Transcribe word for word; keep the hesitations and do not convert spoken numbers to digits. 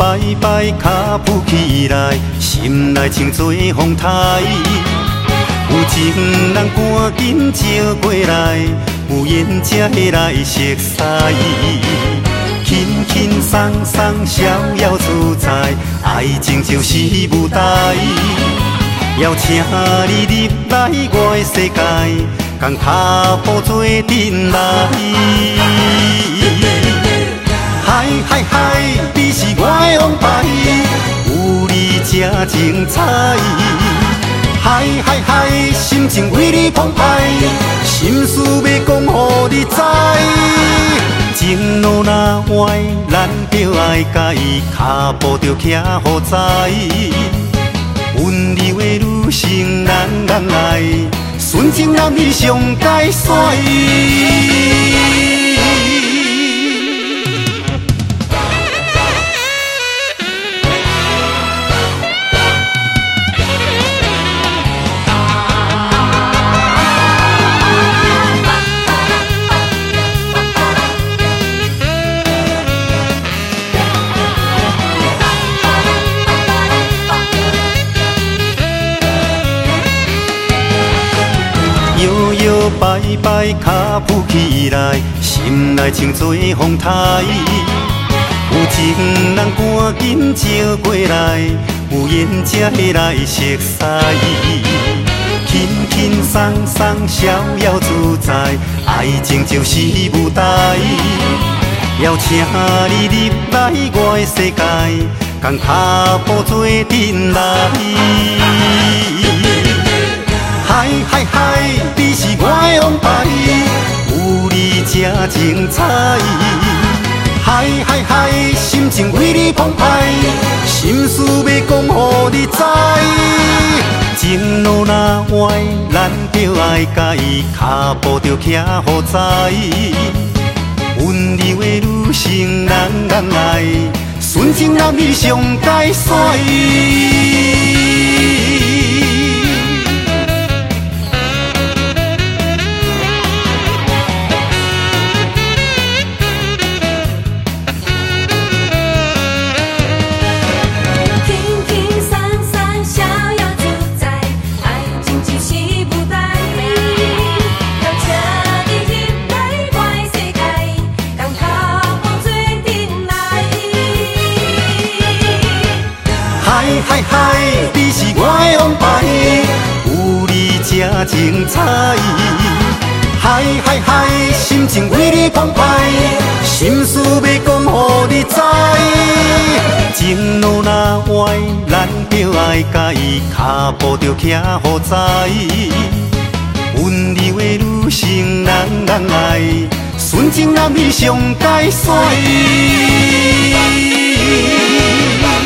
摆摆脚蹼起来，心内像做风台。有情人赶紧招过来，有缘才会来熟悉。轻轻松松，逍遥自在，爱情就是舞台。邀请你入来我的世界，共脚步做阵来。嗨嗨嗨，你是我的王牌，有你才精彩。嗨嗨嗨，心情为你澎湃，心事要讲予你知。情路若歪，咱着爱甲伊脚步着徛好在。温柔的女性人人爱，纯情男儿上解甩。摇摇摆摆脚蹼起来，心内像做风台。有情人赶紧招过来，有缘才会来熟悉。轻轻松松，逍遥自在，爱情就是舞台。邀请你入来我的世界，共脚步做阵来。嗨嗨嗨，你是我的王牌，有你才精彩。嗨嗨嗨，心情为你澎湃，心事要讲予你知。情路若歪，咱着爱甲伊脚步着徛好在。温柔的女性人人爱，纯情男儿上解甩。嗨嗨，你是我的王牌，有你才精彩。嗨嗨嗨，心情为你澎湃，心事要讲予你知。情路若歪，咱着爱甲伊脚步着徛好在。温柔的女性人人爱，纯情男儿上解甩。